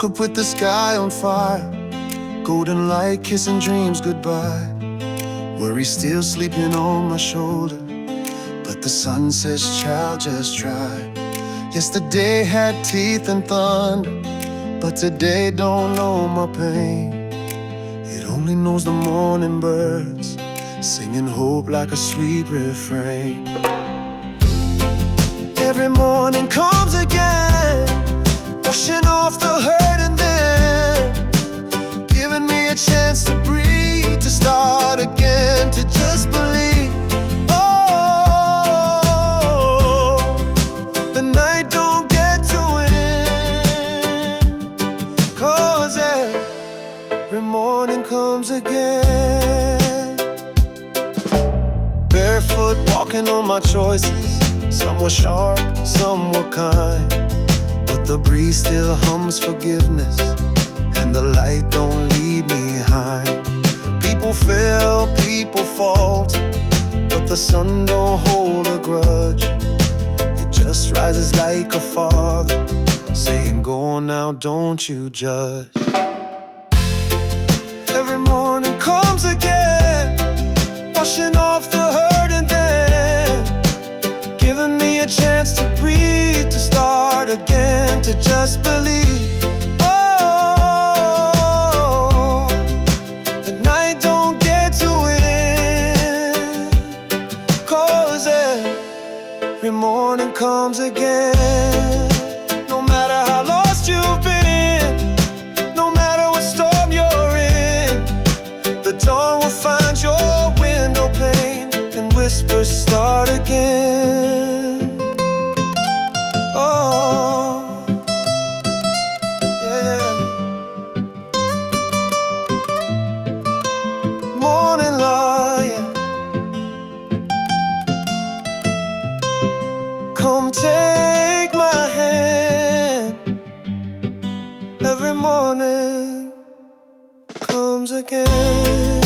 woke up with the sky on fire, golden light kissing dreams goodbye. Worry still sleeping on my shoulder, but the sun says, child, just try. Yesterday had teeth and thunder, but today don't know my pain. It only knows the morning birds singing hope like a sweet refrain. Every morning comes again, washing off the hurt and then giving me a chance to breathe, to start again, to just believe. Oh, the night don't get to end, 'cause every morning comes again. Barefoot walking on my choices, some were sharp, some were kind, but the breeze still hums forgiveness, and the light don't leave me behind. People fail, people fault, but the sun don't hold a grudge. It just rises like a father, saying, go on now, don't you judge. Every morning comes again, washing off the hurt and then giving me a chance to breathe, to start again, to just believe. Oh, the night don't get to end, 'cause every morning comes again. No matter how lost you've been, no matter what storm you're in, the dawn will find your window pane and whispers start again. Oh, yeah. Morning light, come take my hand. Every morning comes again.